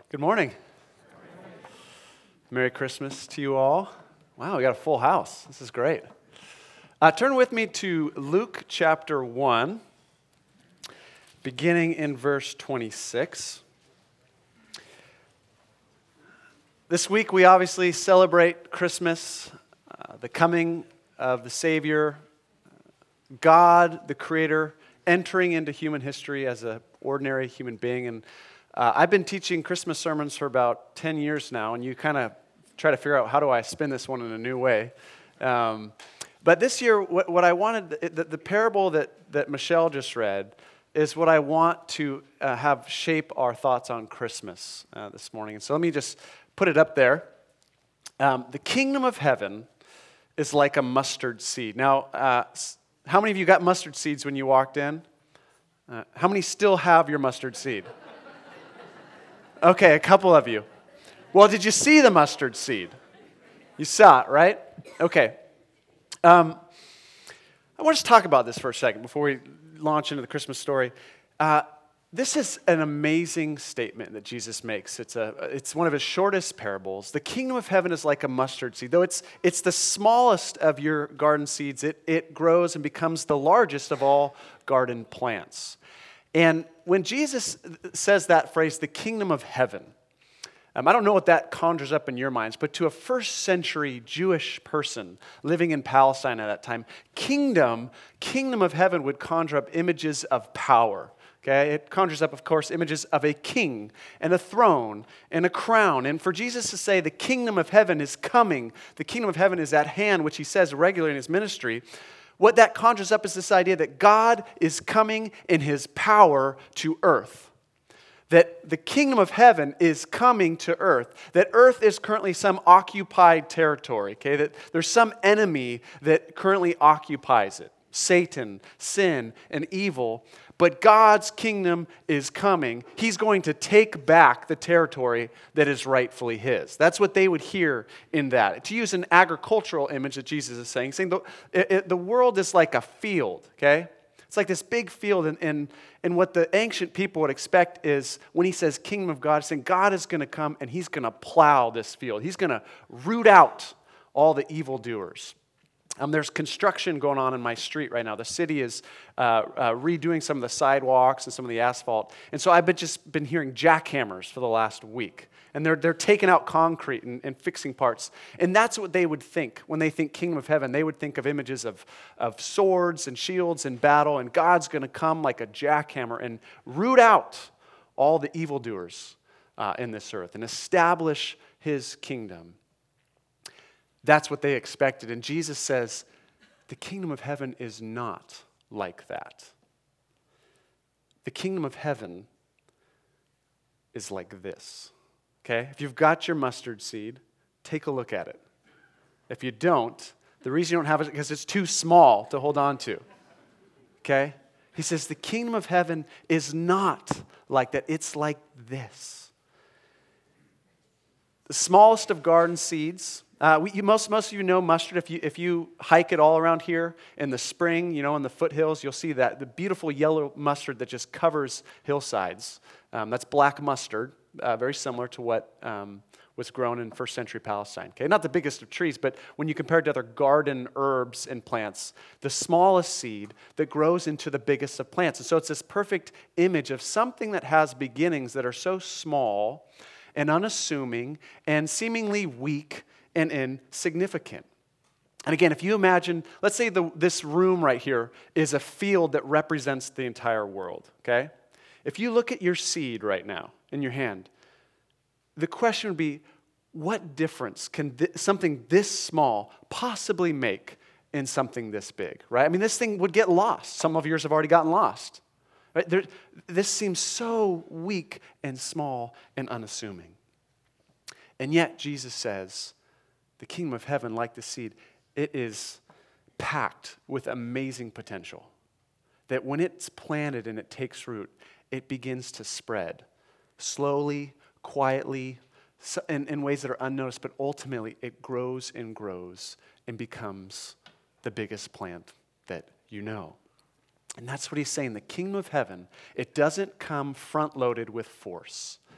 Good morning. Merry Christmas to you all. Wow, we got a full house. This is great. Turn with me to Luke chapter 1, beginning in verse 26. This week we obviously celebrate Christmas, the coming of the Savior, God, the Creator, entering into human history as an ordinary human being. And I've been teaching Christmas sermons for about 10 years now, and you kind of try to figure out how do I spin this one in a new way. But this year, what I wanted, the parable that Michelle just read, is what I want to have shape our thoughts on Christmas this morning. And so let me just put it up there. The kingdom of heaven is like a mustard seed. Now, how many of you got mustard seeds when you walked in? How many still have your mustard seed? Okay, a couple of you. Well, did you see the mustard seed? You saw it, right? Okay. I want to talk about this for a second before we launch into the Christmas story. This is an amazing statement that Jesus makes. It's one of his shortest parables. The kingdom of heaven is like a mustard seed. Though it's the smallest of your garden seeds, it grows and becomes the largest of all garden plants. And when Jesus says that phrase, the kingdom of heaven, I don't know what that conjures up in your minds, but to a first century Jewish person living in Palestine at that time, kingdom of heaven would conjure up images of power. Okay? It conjures up, of course, images of a king and a throne and a crown. And for Jesus to say the kingdom of heaven is coming, the kingdom of heaven is at hand, which he says regularly in his ministry, what that conjures up is this idea that God is coming in his power to earth. That the kingdom of heaven is coming to earth. That earth is currently some occupied territory. Okay? That there's some enemy that currently occupies it. Satan, sin, and evil. But God's kingdom is coming. He's going to take back the territory that is rightfully his. That's what they would hear in that. To use an agricultural image that Jesus is saying the world is like a field, okay? It's like this big field, and what the ancient people would expect is when he says kingdom of God, saying God is going to come and he's going to plow this field. He's going to root out all the evildoers. There's construction going on in my street right now. The city is redoing some of the sidewalks and some of the asphalt. And so I've just been hearing jackhammers for the last week. And they're taking out concrete and fixing parts. And that's what they would think when they think kingdom of heaven. They would think of images of swords and shields and battle. And God's going to come like a jackhammer and root out all the evildoers in this earth and establish his kingdom. That's what they expected. And Jesus says, the kingdom of heaven is not like that. The kingdom of heaven is like this. Okay? If you've got your mustard seed, take a look at it. If you don't, the reason you don't have it is because it's too small to hold on to. Okay? He says, the kingdom of heaven is not like that. It's like this. The smallest of garden seeds. Most of you know mustard. If you hike it all around here in the spring, in the foothills, you'll see that the beautiful yellow mustard that just covers hillsides. That's black mustard, very similar to what was grown in first century Palestine. Okay, not the biggest of trees, but when you compare it to other garden herbs and plants, the smallest seed that grows into the biggest of plants. And so it's this perfect image of something that has beginnings that are so small and unassuming and seemingly weak and insignificant. And again, if you imagine, let's say this room right here is a field that represents the entire world, okay? If you look at your seed right now in your hand, the question would be, what difference can something this small possibly make in something this big, right? I mean, this thing would get lost. Some of yours have already gotten lost. Right? This seems so weak and small and unassuming. And yet, Jesus says, the kingdom of heaven, like the seed, it is packed with amazing potential. That when it's planted and it takes root, it begins to spread slowly, quietly, in ways that are unnoticed, but ultimately it grows and grows and becomes the biggest plant that you know. And that's what he's saying. The kingdom of heaven, it doesn't come front-loaded with force.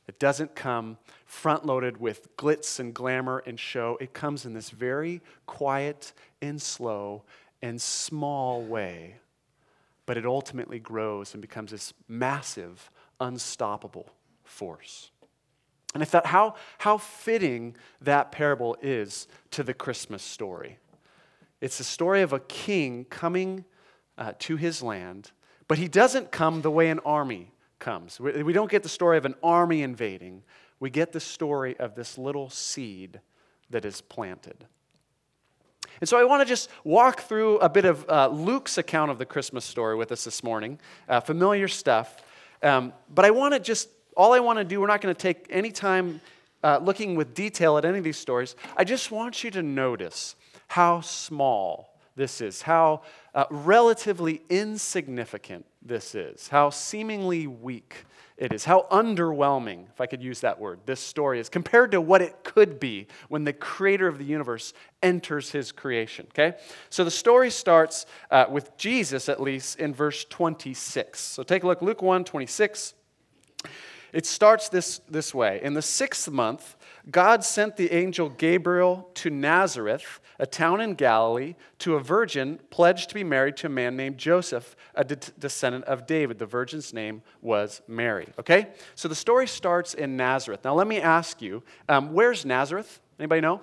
It doesn't come front-loaded with glitz and glamour and show. It comes in this very quiet and slow and small way, but it ultimately grows and becomes this massive, unstoppable force. And I thought how fitting that parable is to the Christmas story. It's the story of a king coming to his land, but he doesn't come the way an army comes. We don't get the story of an army invading. We get the story of this little seed that is planted. And so I want to just walk through a bit of Luke's account of the Christmas story with us this morning. Familiar stuff. But I want to just, all I want to do, we're not going to take any time looking with detail at any of these stories. I just want you to notice how small this is, how relatively insignificant this is, how seemingly weak it is, how underwhelming, if I could use that word, this story is compared to what it could be when the creator of the universe enters his creation, okay? So the story starts with Jesus, at least, in verse 26. So take a look, Luke 1:26. It starts this way. In the 6th month, God sent the angel Gabriel to Nazareth, a town in Galilee, to a virgin pledged to be married to a man named Joseph, a descendant of David. The virgin's name was Mary. Okay? So the story starts in Nazareth. Now let me ask you, where's Nazareth? Anybody know?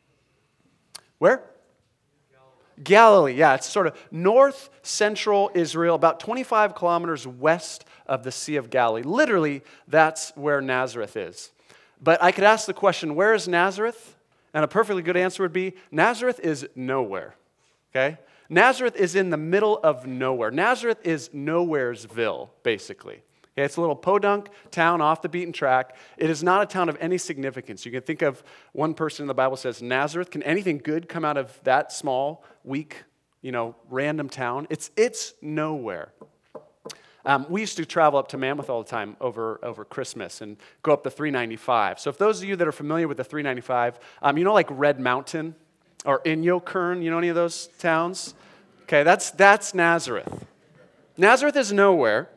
Where? Galilee, yeah, it's sort of north central Israel, about 25 kilometers west of the Sea of Galilee. Literally, that's where Nazareth is. But I could ask the question, where is Nazareth? And a perfectly good answer would be, Nazareth is nowhere, okay? Nazareth is in the middle of nowhere. Nazareth is Nowheresville, basically. Okay, it's a little podunk town off the beaten track. It is not a town of any significance. You can think of one person in the Bible says, Nazareth, can anything good come out of that small, weak, random town? It's nowhere. We used to travel up to Mammoth all the time over Christmas and go up the 395. So if those of you that are familiar with the 395, like Red Mountain or Inyokern, you know any of those towns? Okay, that's Nazareth. Nazareth is nowhere.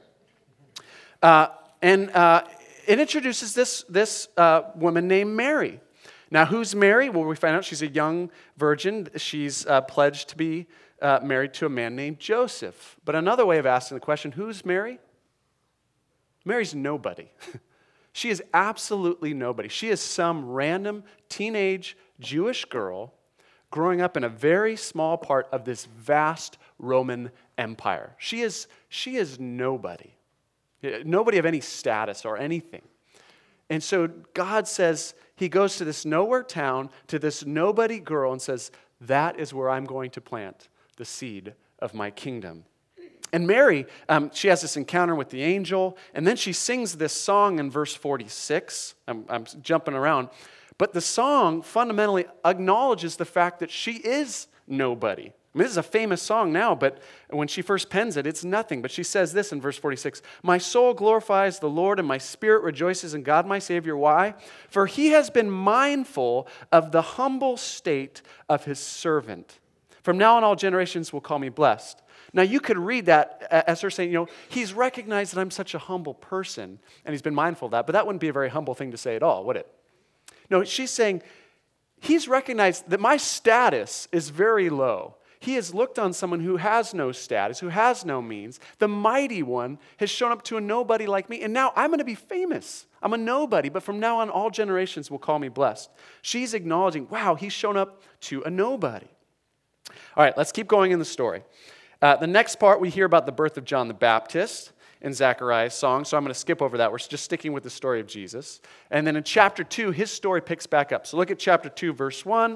And it introduces this woman named Mary. Now, who's Mary? Well, we find out she's a young virgin. She's pledged to be married to a man named Joseph. But another way of asking the question, who's Mary? Mary's nobody. She is absolutely nobody. She is some random teenage Jewish girl growing up in a very small part of this vast Roman Empire. She is nobody. Nobody of any status or anything. And so God says, he goes to this nowhere town, to this nobody girl, and says, that is where I'm going to plant the seed of my kingdom. And Mary, she has this encounter with the angel, and then she sings this song in verse 46. I'm jumping around. But the song fundamentally acknowledges the fact that she is nobody. I mean, this is a famous song now, but when she first pens it, it's nothing. But she says this in verse 46, my soul glorifies the Lord, and my spirit rejoices in God my Savior. Why? For he has been mindful of the humble state of his servant. From now on, all generations will call me blessed. Now, you could read that as her saying, he's recognized that I'm such a humble person, and he's been mindful of that, but that wouldn't be a very humble thing to say at all, would it? No, she's saying, he's recognized that my status is very low. He has looked on someone who has no status, who has no means. The mighty one has shown up to a nobody like me, and now I'm going to be famous. I'm a nobody, but from now on, all generations will call me blessed. She's acknowledging, wow, he's shown up to a nobody. All right, let's keep going in the story. The next part, we hear about the birth of John the Baptist in Zechariah's song, so I'm going to skip over that. We're just sticking with the story of Jesus. And then in chapter 2, his story picks back up. So look at chapter 2, verse 1.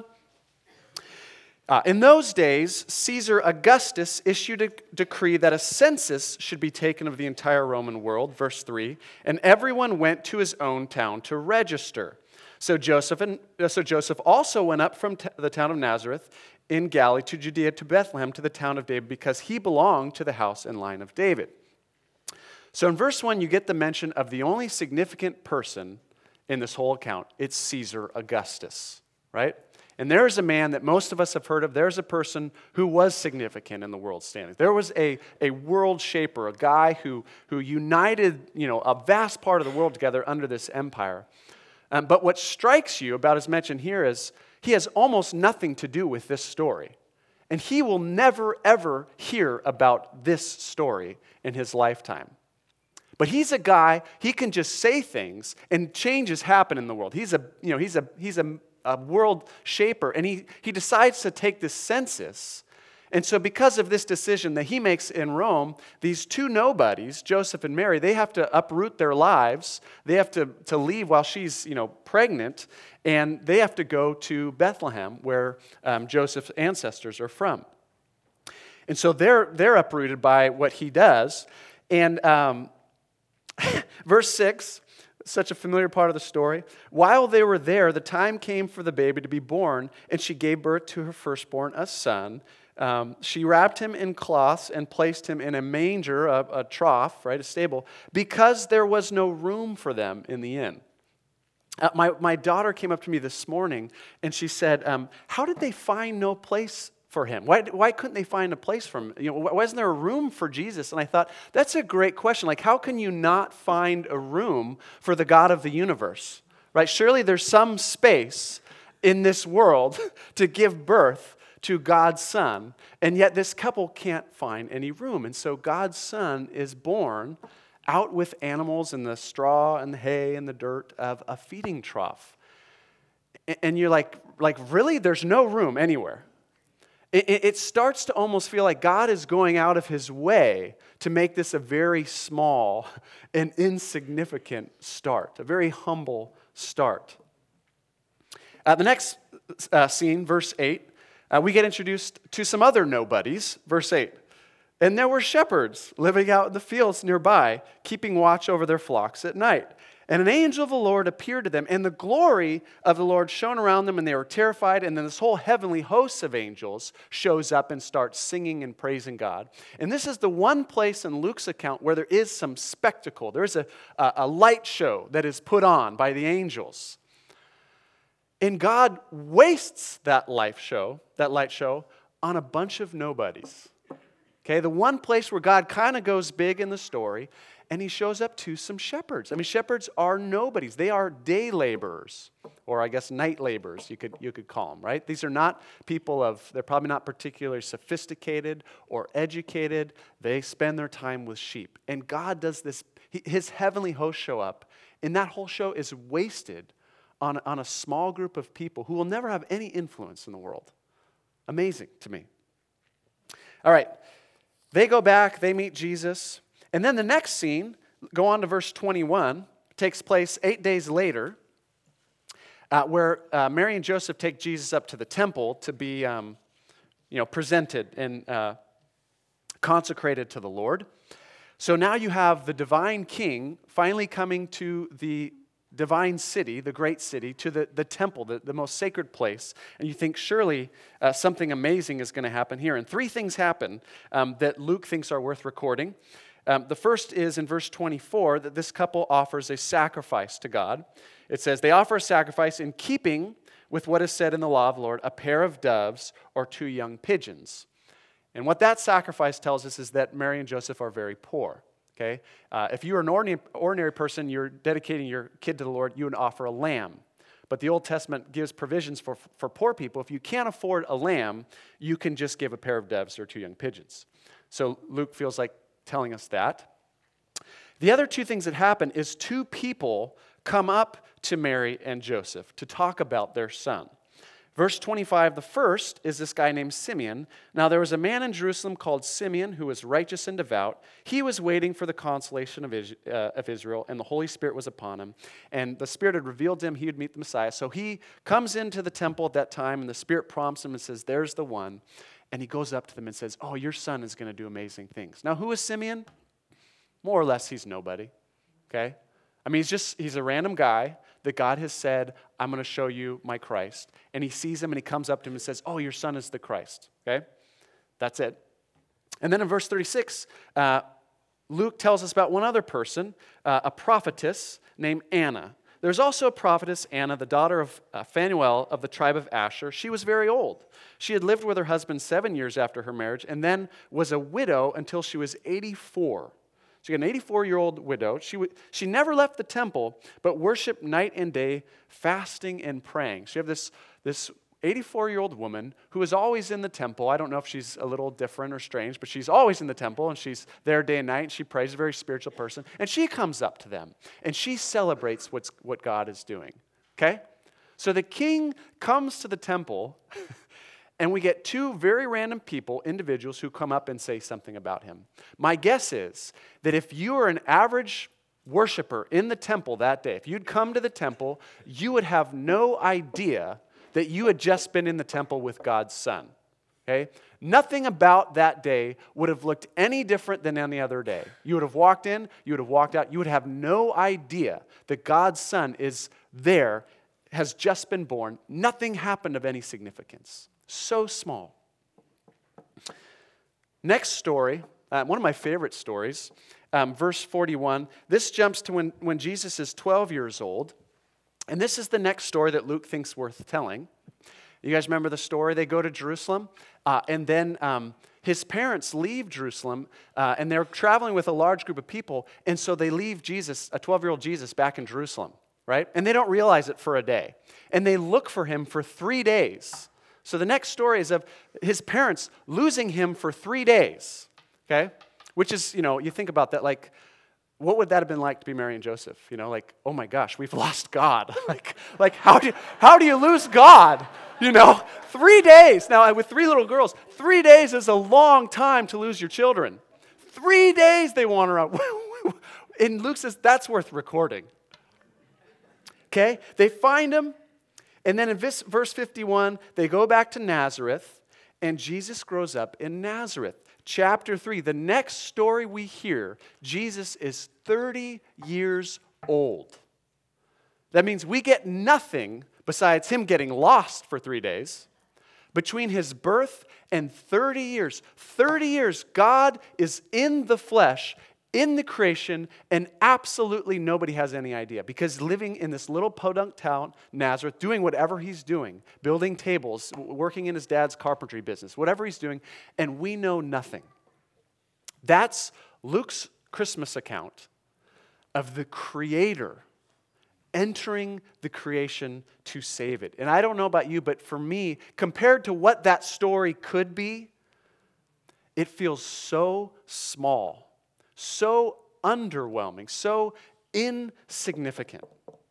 In those days, Caesar Augustus issued a decree that a census should be taken of the entire Roman world, verse 3, and everyone went to his own town to register. So Joseph also went up from the town of Nazareth in Galilee to Judea to Bethlehem to the town of David because he belonged to the house and line of David. So in verse 1, you get the mention of the only significant person in this whole account. It's Caesar Augustus, right? And there's a man that most of us have heard of. There's a person who was significant in the world standing. There was a world shaper, a guy who united, a vast part of the world together under this empire. But what strikes you about his mention here is he has almost nothing to do with this story. And he will never, ever hear about this story in his lifetime. But he's a guy, he can just say things and changes happen in the world. He's a world shaper, and he decides to take this census. And so because of this decision that he makes in Rome, these two nobodies, Joseph and Mary, they have to uproot their lives. They have to leave while she's, pregnant, and they have to go to Bethlehem, where Joseph's ancestors are from. And so they're uprooted by what he does. And verse 6, such a familiar part of the story. While they were there, the time came for the baby to be born, and she gave birth to her firstborn, a son. She wrapped him in cloths and placed him in a manger, a trough, right, a stable, because there was no room for them in the inn. My daughter came up to me this morning, and she said, how did they find no place for him? Why couldn't they find a place for him? Why isn't there a room for Jesus? And I thought, that's a great question. Like, how can you not find a room for the God of the universe? Right? Surely there's some space in this world to give birth to God's Son, and yet this couple can't find any room. And so God's Son is born out with animals in the straw and the hay and the dirt of a feeding trough. And you're like really? There's no room anywhere. It starts to almost feel like God is going out of his way to make this a very small and insignificant start, a very humble start. The next scene, verse 8, we get introduced to some other nobodies. Verse 8, and there were shepherds living out in the fields nearby, keeping watch over their flocks at night. And an angel of the Lord appeared to them, and the glory of the Lord shone around them, and they were terrified. And then this whole heavenly host of angels shows up and starts singing and praising God. And this is the one place in Luke's account where there is some spectacle. There is a light show that is put on by the angels. And God wastes that light show on a bunch of nobodies. Okay, the one place where God kind of goes big in the story, and he shows up to some shepherds. I mean, shepherds are nobodies. They are day laborers, or I guess night laborers, you could call them, right? These are not people they're probably not particularly sophisticated or educated. They spend their time with sheep. And God does this, his heavenly hosts show up, and that whole show is wasted on a small group of people who will never have any influence in the world. Amazing to me. All right, they go back, they meet Jesus. And then the next scene, go on to verse 21, takes place 8 days later, where Mary and Joseph take Jesus up to the temple to be presented and consecrated to the Lord. So now you have the divine king finally coming to the divine city, the great city, to the temple, the most sacred place. And you think, surely something amazing is going to happen here. And three things happen that Luke thinks are worth recording. The first is in verse 24 that this couple offers a sacrifice to God. It says, they offer a sacrifice in keeping with what is said in the law of the Lord, a pair of doves or 2 young pigeons. And what that sacrifice tells us is that Mary and Joseph are very poor. Okay? If you are an ordinary person, you're dedicating your kid to the Lord, you would offer a lamb. But the Old Testament gives provisions for poor people. If you can't afford a lamb, you can just give a pair of doves or 2 young pigeons. So Luke feels like telling us that. The other 2 things that happen is 2 people come up to Mary and Joseph to talk about their son. Verse 25, the first is this guy named Simeon. Now there was a man in Jerusalem called Simeon who was righteous and devout. He was waiting for the consolation of Israel, and the Holy Spirit was upon him. And the Spirit had revealed to him he would meet the Messiah. So he comes into the temple at that time, and the Spirit prompts him and says, there's the one. And he goes up to them and says, oh, your son is going to do amazing things. Now who is Simeon? More or less, he's nobody. Okay? I mean, he's a random guy that God has said, I'm going to show you my Christ. And he sees him and he comes up to him and says, oh, your son is the Christ. Okay? That's it. And then in verse 36, Luke tells us about one other person, a prophetess named Anna. There's also a prophetess, Anna, the daughter of Phanuel of the tribe of Asher. She was very old. She had lived with her husband 7 years after her marriage and then was a widow until she was 84. She got an 84-year-old widow. She never left the temple, but worshiped night and day, fasting and praying. So you have this 84-year-old woman who is always in the temple. I don't know if she's a little different or strange, but she's always in the temple, and she's there day and night, and she prays, a very spiritual person. And she comes up to them, and she celebrates what God is doing. Okay? So the king comes to the temple, and we get two very random people, individuals, who come up and say something about him. My guess is that if you are an average worshiper in the temple that day, if you'd come to the temple, you would have no idea that you had just been in the temple with God's Son. Okay? Nothing about that day would have looked any different than any other day. You would have walked in, you would have walked out, you would have no idea that God's Son is there, has just been born. Nothing happened of any significance. So small. Next story, one of my favorite stories, verse 41. This jumps to when Jesus is 12 years old. And this is the next story that Luke thinks worth telling. You guys remember the story? They go to Jerusalem, and then his parents leave Jerusalem, and they're traveling with a large group of people, and so they leave Jesus, a 12-year-old Jesus, back in Jerusalem, right? And they don't realize it for a day. And they look for him for 3 days. So the next story is of his parents losing him for 3 days, okay? Which is, you think about that, like, what would that have been like to be Mary and Joseph? Like, oh my gosh, we've lost God. like how do you lose God? 3 days. Now, with 3 little girls, 3 days is a long time to lose your children. 3 days they wander out. And Luke says that's worth recording. Okay? They find him. And then in verse 51, they go back to Nazareth, and Jesus grows up in Nazareth. Chapter 3, the next story we hear, Jesus is 30 years old. That means we get nothing besides him getting lost for 3 days. Between his birth and 30 years, God is in the flesh, in the creation, and absolutely nobody has any idea. Because living in this little podunk town, Nazareth, doing whatever he's doing, building tables, working in his dad's carpentry business, whatever he's doing, and we know nothing. That's Luke's Christmas account of the Creator entering the creation to save it. And I don't know about you, but for me, compared to what that story could be, it feels so small. So underwhelming, so insignificant.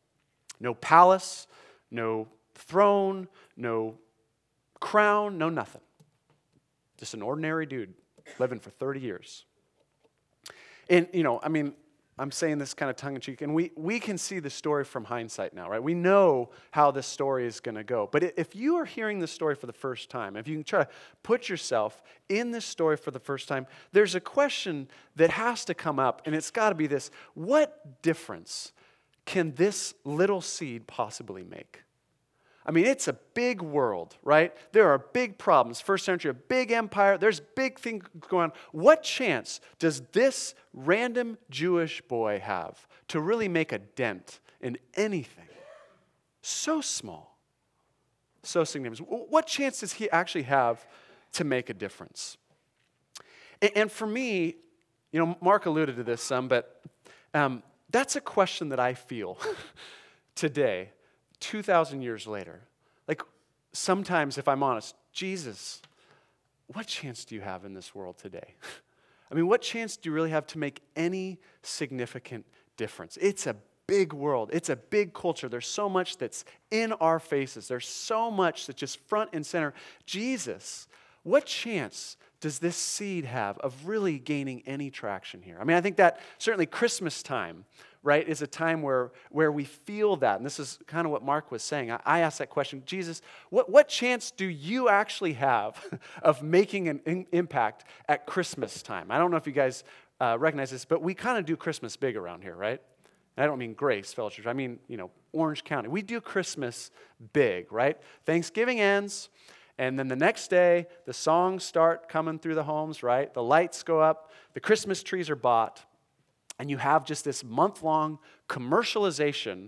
No palace, no throne, no crown, no nothing. Just an ordinary dude living for 30 years. And, I'm saying this kind of tongue-in-cheek, and we can see the story from hindsight now, right? We know how this story is going to go. But if you are hearing this story for the first time, if you can try to put yourself in this story for the first time, there's a question that has to come up, and it's got to be this: what difference can this little seed possibly make? I mean, it's a big world, right? There are big problems. First century, a big empire. There's big things going on. What chance does this random Jewish boy have to really make a dent in anything? So small. So significant. What chance does he actually have to make a difference? And for me, Mark alluded to this some, but that's a question that I feel today, 2,000 years later. Like, sometimes, if I'm honest, Jesus, what chance do you have in this world today? I mean, what chance do you really have to make any significant difference? It's a big world. It's a big culture. There's so much that's in our faces. There's so much that's just front and center. Jesus, what chance does this seed have of really gaining any traction here? I mean, I think that certainly Christmas time, right, is a time where we feel that. And this is kind of what Mark was saying. I asked that question, Jesus, what chance do you actually have of making an impact at Christmas time? I don't know if you guys recognize this, but we kind of do Christmas big around here, right? And I don't mean Grace Fellowship. I mean, Orange County. We do Christmas big, right? Thanksgiving ends, and then the next day, the songs start coming through the homes, right? The lights go up, the Christmas trees are bought, and you have just this month-long commercialization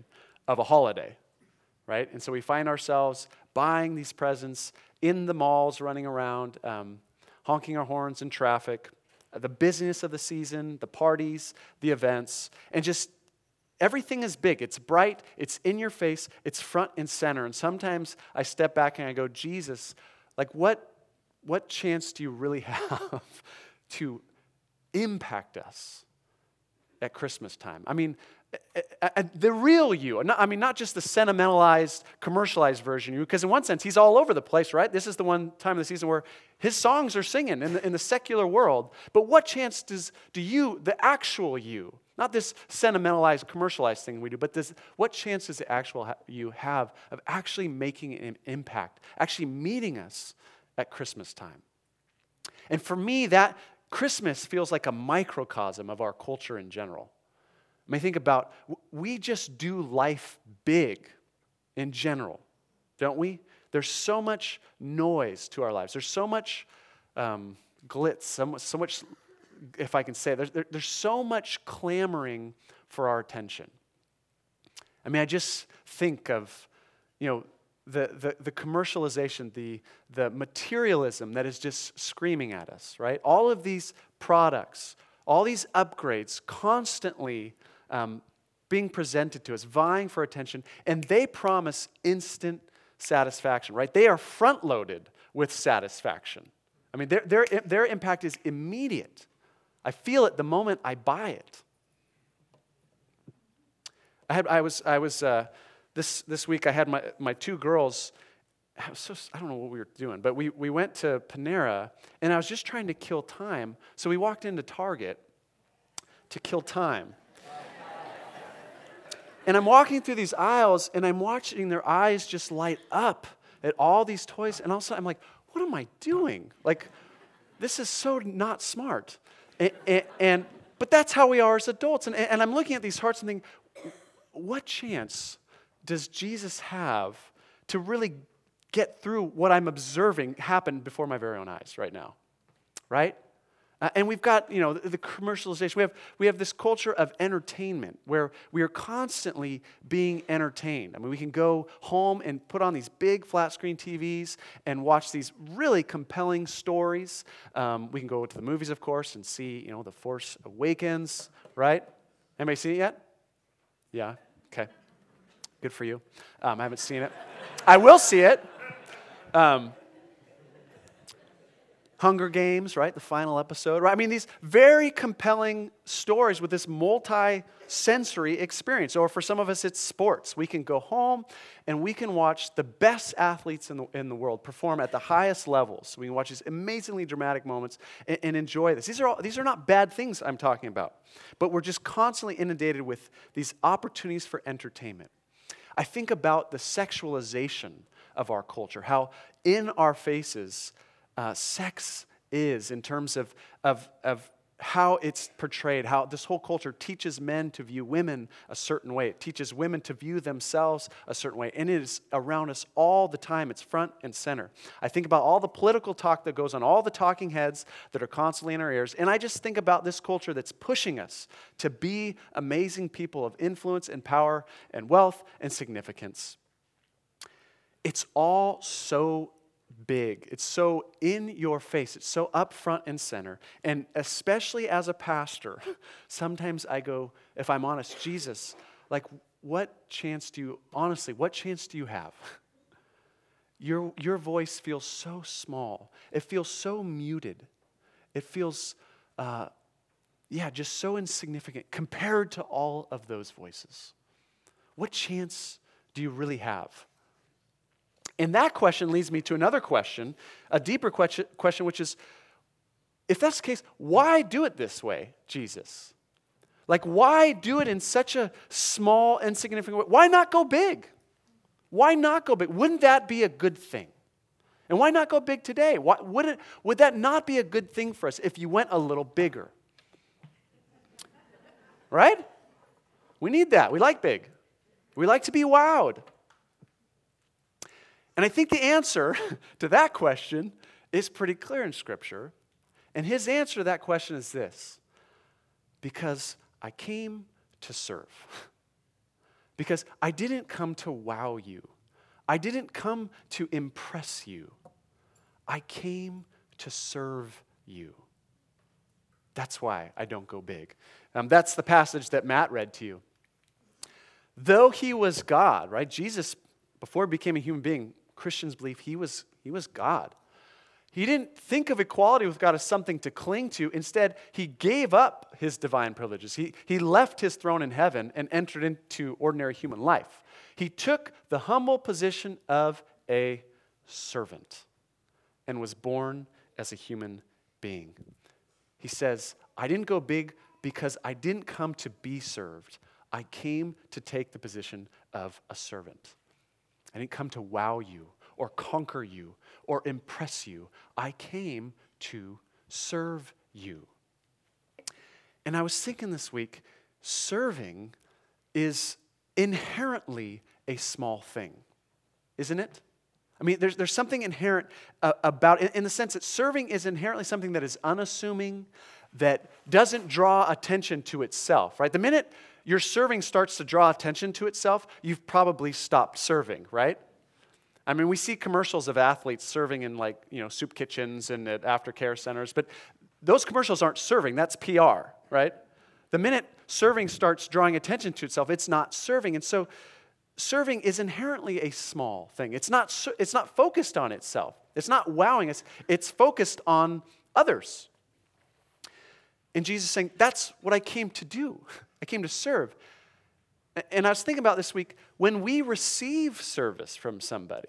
of a holiday, right? And so we find ourselves buying these presents in the malls, running around, honking our horns in traffic, the busyness of the season, the parties, the events, and just everything is big. It's bright, it's in your face, it's front and center. And sometimes I step back and I go, Jesus, like what chance do you really have to impact us at Christmas time? I mean, the real you. Not just the sentimentalized, commercialized version of you, because in one sense, he's all over the place, right? This is the one time of the season where his songs are singing in the secular world. But what chance do you, the actual you, not this sentimentalized, commercialized thing we do, but what chance does the actual you have of actually making an impact, actually meeting us at Christmas time? And for me, that Christmas feels like a microcosm of our culture in general. I mean, think about, we just do life big in general, don't we? There's so much noise to our lives. There's so much glitz, so much, if I can say, there's so much clamoring for our attention. I mean, I just think of, the commercialization, the materialism that is just screaming at us, right? All of these products, all these upgrades constantly being presented to us, vying for attention, and they promise instant satisfaction, right? They are front-loaded with satisfaction. I mean, their impact is immediate. I feel it the moment I buy it. This week I had my two girls. I don't know what we were doing, but we went to Panera, and I was just trying to kill time. So we walked into Target to kill time. And I'm walking through these aisles, and I'm watching their eyes just light up at all these toys. And all of a sudden, I'm like, what am I doing? Like, this is so not smart. But that's how we are as adults. And I'm looking at these hearts and thinking, what chance does Jesus have to really get through what I'm observing happen before my very own eyes right now? Right? And we've got, the commercialization. We have this culture of entertainment where we are constantly being entertained. I mean, we can go home and put on these big flat screen TVs and watch these really compelling stories. We can go to the movies, of course, and see, The Force Awakens, right? Anybody seen it yet? Yeah? Okay. Good for you. I haven't seen it. I will see it. Hunger Games, right? The final episode, right? I mean, these very compelling stories with this multi-sensory experience. Or for some of us, it's sports. We can go home and we can watch the best athletes in the world perform at the highest levels. We can watch these amazingly dramatic moments and enjoy this. These are not bad things I'm talking about, but we're just constantly inundated with these opportunities for entertainment. I think about the sexualization of our culture, how in our faces sex is in terms of how it's portrayed, how this whole culture teaches men to view women a certain way. It teaches women to view themselves a certain way. And it is around us all the time. It's front and center. I think about all the political talk that goes on, all the talking heads that are constantly in our ears. And I just think about this culture that's pushing us to be amazing people of influence and power and wealth and significance. It's all so big. It's so in your face. It's so up front and center. And especially as a pastor, sometimes I go, if I'm honest, Jesus, like what chance do you have? Your voice feels so small. It feels so muted. It feels, just so insignificant compared to all of those voices. What chance do you really have? And that question leads me to another question, a deeper question, which is, if that's the case, why do it this way, Jesus? Like, why do it in such a small, insignificant way? Why not go big? Why not go big? Wouldn't that be a good thing? And why not go big today? Would that not be a good thing for us if you went a little bigger? Right? We need that. We like big. We like to be wowed. And I think the answer to that question is pretty clear in Scripture. And his answer to that question is this: because I came to serve. Because I didn't come to wow you. I didn't come to impress you. I came to serve you. That's why I don't go big. That's the passage that Matt read to you. Though he was God, right? Jesus, before he became a human being, Christians believe he was God. He didn't think of equality with God as something to cling to. Instead, he gave up his divine privileges. He left his throne in heaven and entered into ordinary human life. He took the humble position of a servant and was born as a human being. He says, I didn't go big because I didn't come to be served. I came to take the position of a servant. I didn't come to wow you or conquer you or impress you. I came to serve you. And I was thinking this week, serving is inherently a small thing, isn't it? I mean, there's something inherent about it in the sense that serving is inherently something that is unassuming, that doesn't draw attention to itself, right? The minute your serving starts to draw attention to itself, you've probably stopped serving, right? I mean, we see commercials of athletes serving in soup kitchens and at aftercare centers, but those commercials aren't serving, that's PR, right? The minute serving starts drawing attention to itself, it's not serving. And so serving is inherently a small thing. It's not focused on itself. It's not wowing us. It's focused on others. And Jesus is saying, that's what I came to do. I came to serve. And I was thinking about this week, when we receive service from somebody,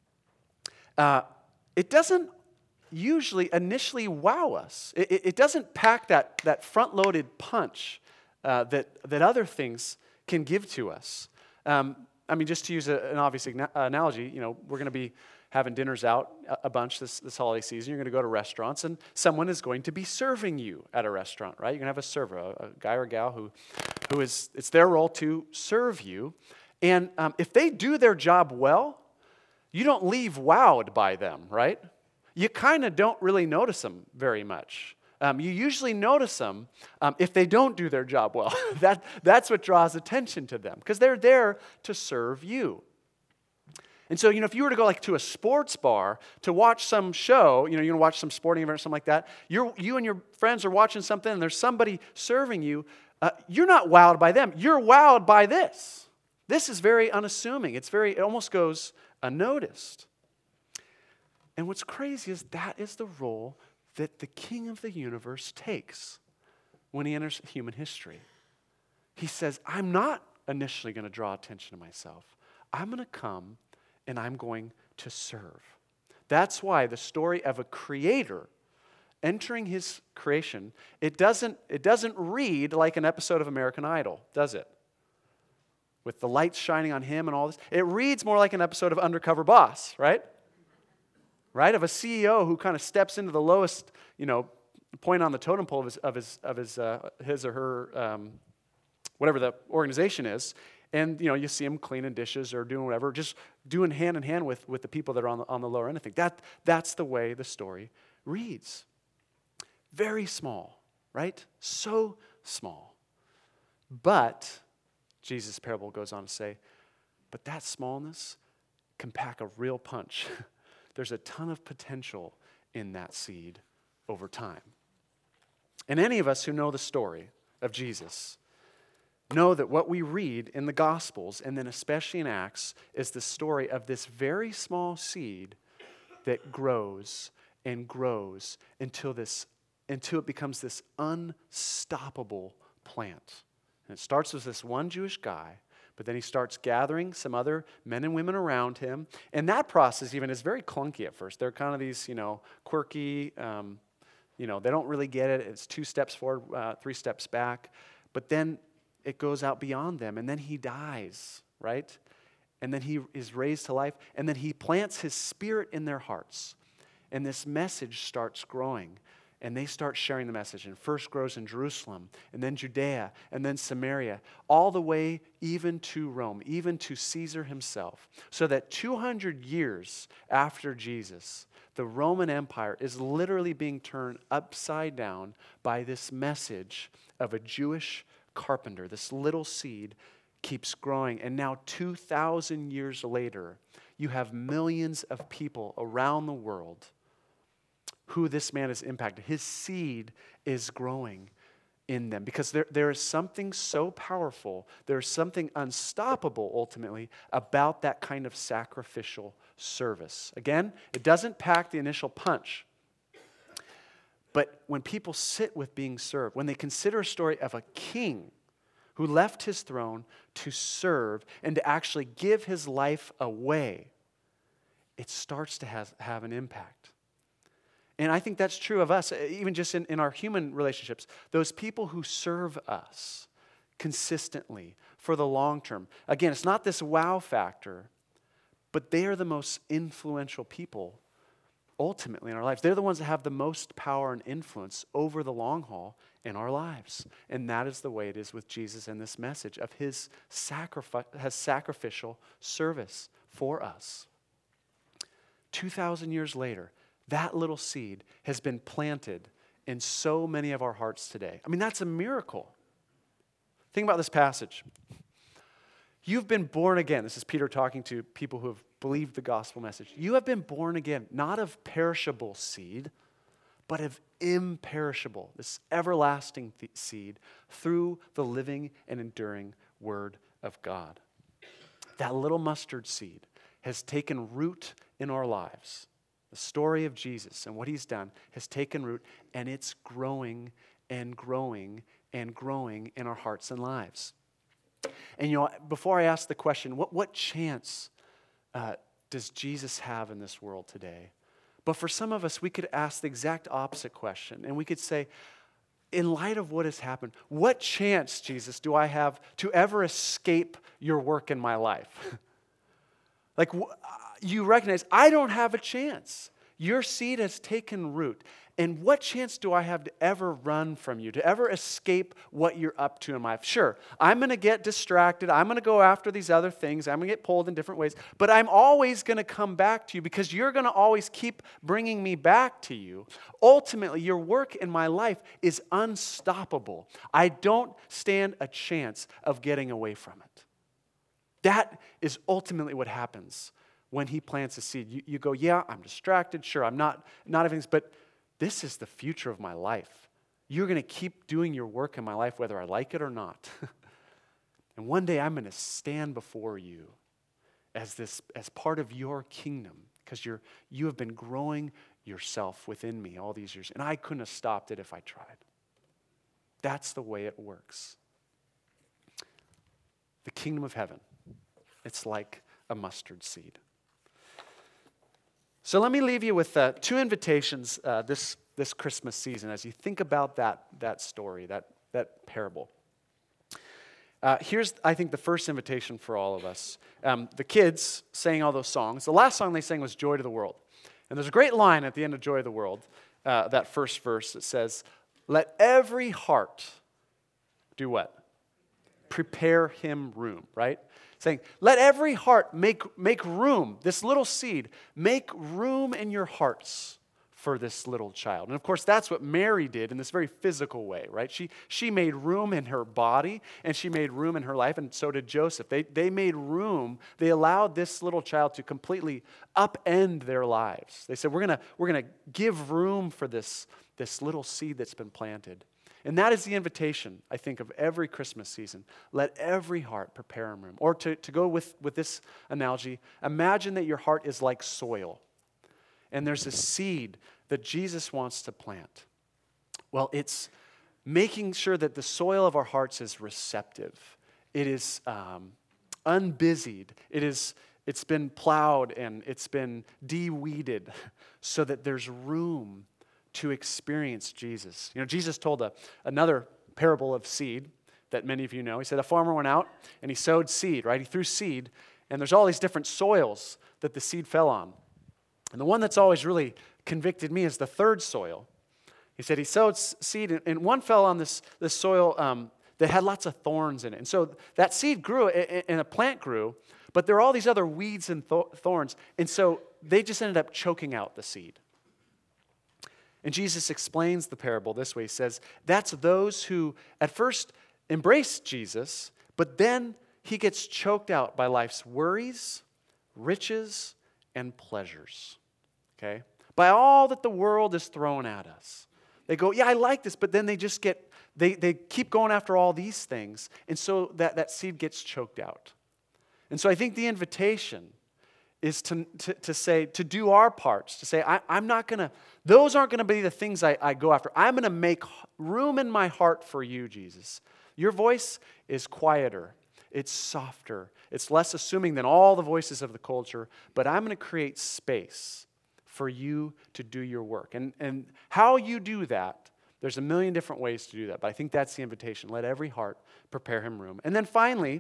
it doesn't usually initially wow us. It doesn't pack that front-loaded punch that other things can give to us. I mean, just to use an obvious analogy, we're going to be having dinners out a bunch this holiday season. You're going to go to restaurants, and someone is going to be serving you at a restaurant, right? You're going to have a server, a guy or gal who is, it's their role to serve you. And if they do their job well, you don't leave wowed by them, right? You kind of don't really notice them very much. You usually notice them if they don't do their job well. That's what draws attention to them, because they're there to serve you. And so, if you were to go to a sports bar to watch some show, you're going to watch some sporting event or something like that, you and your friends are watching something and there's somebody serving you, you're not wowed by them. You're wowed by this. This is very unassuming. It almost goes unnoticed. And what's crazy is that is the role that the King of the universe takes when he enters human history. He says, I'm not initially going to draw attention to myself. I'm going to come and I'm going to serve. That's why the story of a creator entering his creation, it doesn't read like an episode of American Idol, does it? With the lights shining on him and all this. It reads more like an episode of Undercover Boss, right? Right? Of a CEO who kind of steps into the lowest, point on the totem pole of his or her, whatever the organization is. And, you see him cleaning dishes or doing whatever, just doing hand in hand with the people that are on the lower end of things. That's the way the story reads. Very small, right? So small. But, Jesus' parable goes on to say, but that smallness can pack a real punch. There's a ton of potential in that seed over time. And any of us who know the story of Jesus know that what we read in the Gospels, and then especially in Acts, is the story of this very small seed that grows and grows until it becomes this unstoppable plant. And it starts with this one Jewish guy, but then he starts gathering some other men and women around him. And that process even is very clunky at first. They're kind of these, quirky, they don't really get it. It's 2 steps forward, 3 steps back. But then it goes out beyond them, and then he dies, right? And then he is raised to life, and then he plants his spirit in their hearts. And this message starts growing, and they start sharing the message. And first grows in Jerusalem, and then Judea, and then Samaria, all the way even to Rome, even to Caesar himself. So that 200 years after Jesus, the Roman Empire is literally being turned upside down by this message of a Jewish carpenter, this little seed keeps growing. And now 2,000 years later, you have millions of people around the world who this man has impacted. His seed is growing in them because there is something so powerful, there's something unstoppable ultimately about that kind of sacrificial service. Again, it doesn't pack the initial punch. But when people sit with being served, when they consider a story of a king who left his throne to serve and to actually give his life away, it starts to have an impact. And I think that's true of us, even just in our human relationships. Those people who serve us consistently for the long term. Again, it's not this wow factor, but they are the most influential people ultimately in our lives. They're the ones that have the most power and influence over the long haul in our lives. And that is the way it is with Jesus and this message of his sacrificial service for us. 2,000 years later, that little seed has been planted in so many of our hearts today. I mean, that's a miracle. Think about this passage. You've been born again. This is Peter talking to people who have believed the gospel message. You have been born again, not of perishable seed, but of imperishable, this everlasting seed, through the living and enduring word of God. That little mustard seed has taken root in our lives. The story of Jesus and what he's done has taken root, and it's growing and growing and growing in our hearts and lives. And before I ask the question, what chance does Jesus have in this world today? But for some of us, we could ask the exact opposite question, and we could say, in light of what has happened, what chance, Jesus, do I have to ever escape your work in my life? Like, you recognize, I don't have a chance. Your seed has taken root. And what chance do I have to ever run from you, to ever escape what you're up to in my life? Sure, I'm going to get distracted. I'm going to go after these other things. I'm going to get pulled in different ways. But I'm always going to come back to you because you're going to always keep bringing me back to you. Ultimately, your work in my life is unstoppable. I don't stand a chance of getting away from it. That is ultimately what happens when he plants a seed. You go, yeah, I'm distracted. Sure, I'm not everything's, but this is the future of my life. You're going to keep doing your work in my life whether I like it or not. And one day I'm going to stand before you as part of your kingdom because you have been growing yourself within me all these years. And I couldn't have stopped it if I tried. That's the way it works. The kingdom of heaven. It's like a mustard seed. So let me leave you with two invitations this Christmas season as you think about that story, that parable. Here's, I think, the first invitation for all of us. The kids sang all those songs. The last song they sang was Joy to the World. And there's a great line at the end of Joy to the World, that first verse that says, let every heart do what? Prepare him room, right? Saying, let every heart make room, this little seed, make room in your hearts for this little child. And of course, that's what Mary did in this very physical way, right? She made room in her body, and she made room in her life, and so did Joseph. They made room. They allowed this little child to completely upend their lives. They said, we're gonna give room for this little seed that's been planted. And that is the invitation, I think, of every Christmas season. Let every heart prepare a room. Or to go with this analogy, imagine that your heart is like soil. And there's a seed that Jesus wants to plant. Well, it's making sure that the soil of our hearts is receptive. It is unbusied. It's been plowed and it's been de-weeded so that there's room to experience Jesus. You know, Jesus told another parable of seed that many of you know. He said a farmer went out and he sowed seed, right? He threw seed, and there's all these different soils that the seed fell on. And the one that's always really convicted me is the third soil. He said he sowed seed, and one fell on this soil that had lots of thorns in it. And so that seed grew, and a plant grew, but there are all these other weeds and thorns, and so they just ended up choking out the seed. And Jesus explains the parable this way. He says, that's those who at first embraced Jesus, but then he gets choked out by life's worries, riches, and pleasures. Okay? By all that the world is throwing at us. They go, yeah, I like this, but then they just get, they keep going after all these things, and so that seed gets choked out. And so I think the invitation is to say, to do our parts, to say, I'm not going to, those aren't going to be the things I go after. I'm going to make room in my heart for you, Jesus. Your voice is quieter. It's softer. It's less assuming than all the voices of the culture, but I'm going to create space for you to do your work. And how you do that, there's a million different ways to do that, but I think that's the invitation. Let every heart prepare him room. And then finally,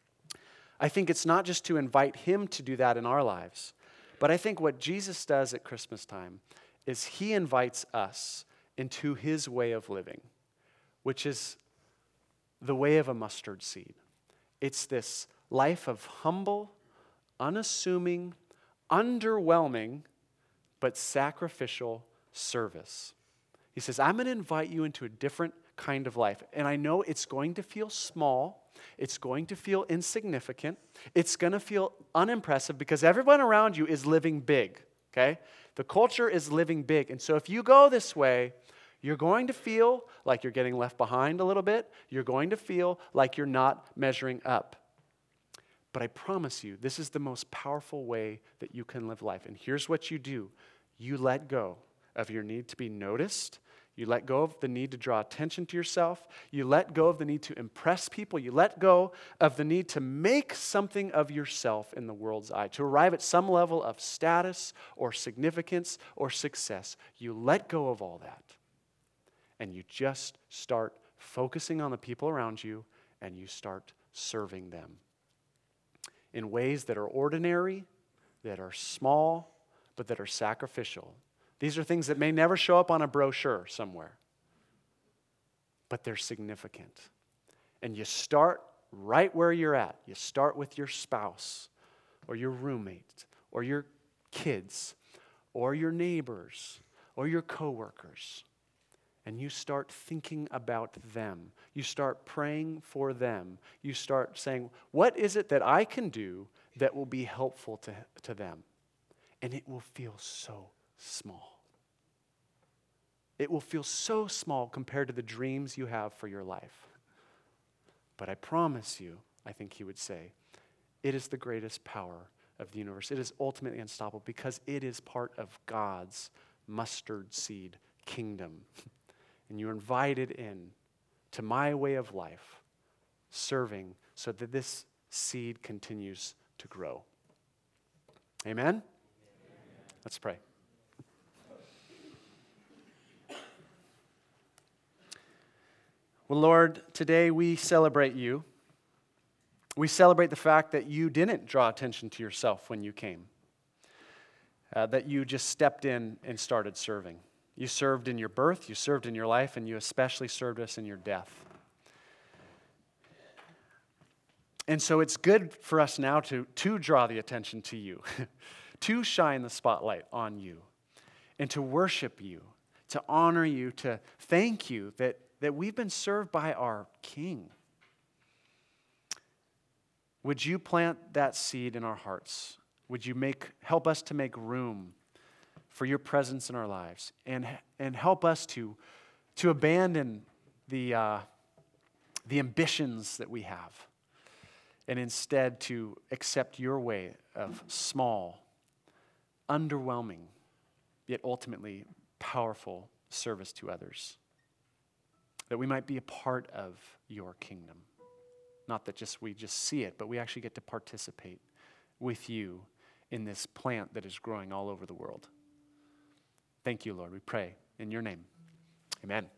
I think it's not just to invite him to do that in our lives, but I think what Jesus does at Christmas time is he invites us into his way of living, which is the way of a mustard seed. It's this life of humble, unassuming, underwhelming, but sacrificial service. He says, I'm going to invite you into a different kind of life. And I know it's going to feel small. It's going to feel insignificant. It's going to feel unimpressive because everyone around you is living big, okay? The culture is living big. And so if you go this way, you're going to feel like you're getting left behind a little bit. You're going to feel like you're not measuring up. But I promise you, this is the most powerful way that you can live life. And here's what you do. You let go of your need to be noticed. You let go of the need to draw attention to yourself. You let go of the need to impress people. You let go of the need to make something of yourself in the world's eye, to arrive at some level of status or significance or success. You let go of all that. And you just start focusing on the people around you and you start serving them in ways that are ordinary, that are small, but that are sacrificial. These are things that may never show up on a brochure somewhere, but they're significant. And you start right where you're at. You start with your spouse or your roommate or your kids or your neighbors or your coworkers. And you start thinking about them. You start praying for them. You start saying, what is it that I can do that will be helpful to them? And it will feel so small. It will feel so small compared to the dreams you have for your life. But I promise you, I think he would say, it is the greatest power of the universe. It is ultimately unstoppable because it is part of God's mustard seed kingdom. And you're invited in to my way of life, serving so that this seed continues to grow. Amen? Let's pray. Well, Lord, today we celebrate you. We celebrate the fact that you didn't draw attention to yourself when you came, that you just stepped in and started serving. You served in your birth, you served in your life, and you especially served us in your death. And so it's good for us now to draw the attention to you, to shine the spotlight on you, and to worship you, to honor you, to thank you that we've been served by our King. Would you plant that seed in our hearts? Would you help us to make room for your presence in our lives, and help us to abandon the ambitions that we have, and instead to accept your way of small, underwhelming, yet ultimately powerful service to others, that we might be a part of your kingdom. Not that we just see it, but we actually get to participate with you in this plant that is growing all over the world. Thank you, Lord. We pray in your name. Amen.